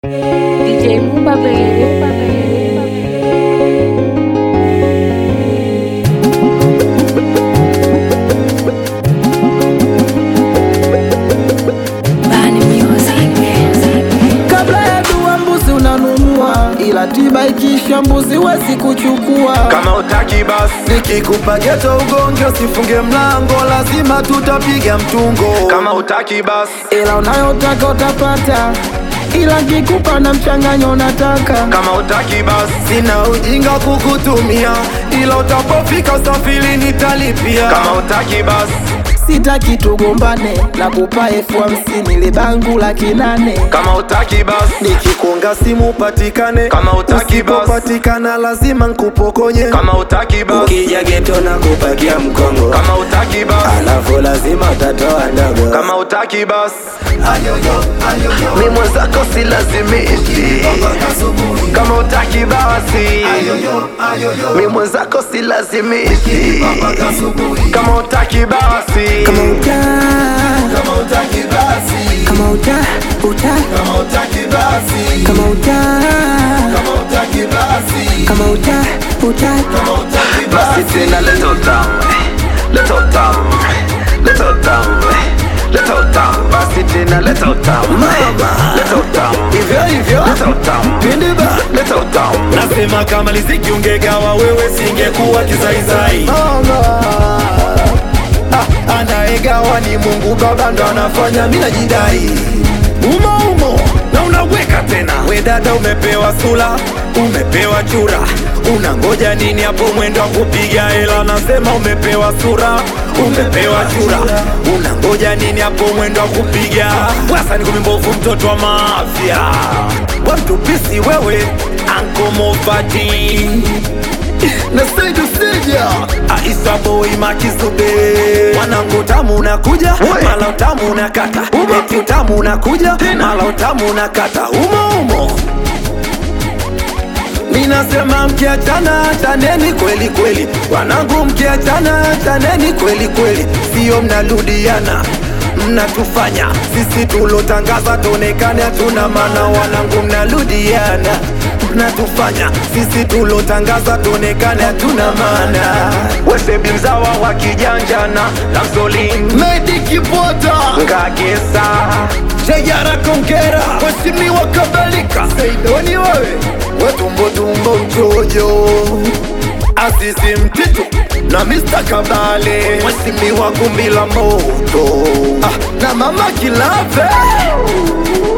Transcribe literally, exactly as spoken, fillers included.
D J Mbappe. Kabla ya dua mbuzi unanunua, ila tiba ikisha mbuzi wezi kuchukua. Kama utaki basi nikikupa geto ugonge, usifunge mlango, lazima tutapiga mtungo. Kama utaki basi, Ila unayotaka utapata, ila kikupa na mchanganyo unataka. kama utaki basi sina ujinga kukutumia, ila utapofika usafiri nitalipia. Kama utaki basi, Sitaki tugombane, na kupa elfu hamsini libangu laki nane. kama utaki basi nikikuonga simu upatikane. Kama utaki basi, usipopatikana lazima nkupokonye. Kama utaki basi, Ukija geto na kupakia mkongo, kama utaki basi, alafu lazima utatoa ndogo. kama utaki basi mimi mwenzako silazimishi. Kama utaki basi mimi mwenzako silazimishi. Kama utaki basi Kama uta, kama utaki basi kama uta, uta, kama utaki basi kama uta, kama utaki basi kama uta, uta. kama utaki basi tena leto tamu, leto tamu, leto tamu, leto tamu, basi tena leto tamu, leto tamu, Hivyo hivyo, leto tamu, pindi ba, leto tamu. Nasema kama riziki ungegawa wewe singekuwa kizaizai. Ah, anayegawa ni Mungu Baba, ndo anafanya mimi najidai. Umo umo na unaweka tena. We dada umepewa sura, umepewa chura, unangoja nini hapo mwendo wa kupiga hela? Nasema umepewa sura, umepewa chura, unangoja nini hapo mwendo wa kupiga? Wasa ni kumimbovu mtoto wa mafia, watu pisi wewe Anko Mofati na Saidu Sija Aisa Boy Makizube. Mwanangu utamu unakuja, mala utamu unakata, eti utamu unakuja, mala utamu unakata. Umo umo ninasema mkiachana chaneni kweli kweli, wanangu mkiachana chaneni kweli kweli, sio mnarudiana mnatufanya sisi tulotangaza tuonekane hatuna maana. Wanangu mnarudiana mnatufanya sisi tulotangaza tuonekane hatuna maana. Wesebi mzawa wa kijanjana Lamsolin Medi Kipota Ngagesa Jayara Kongera Wesimiwa Kabalika Seidoni wewe wetumbo tumbo mchojo Azizi Mtitu na mister Kabale Wesimiwa Gumbi la moto, ah, na mama Kilave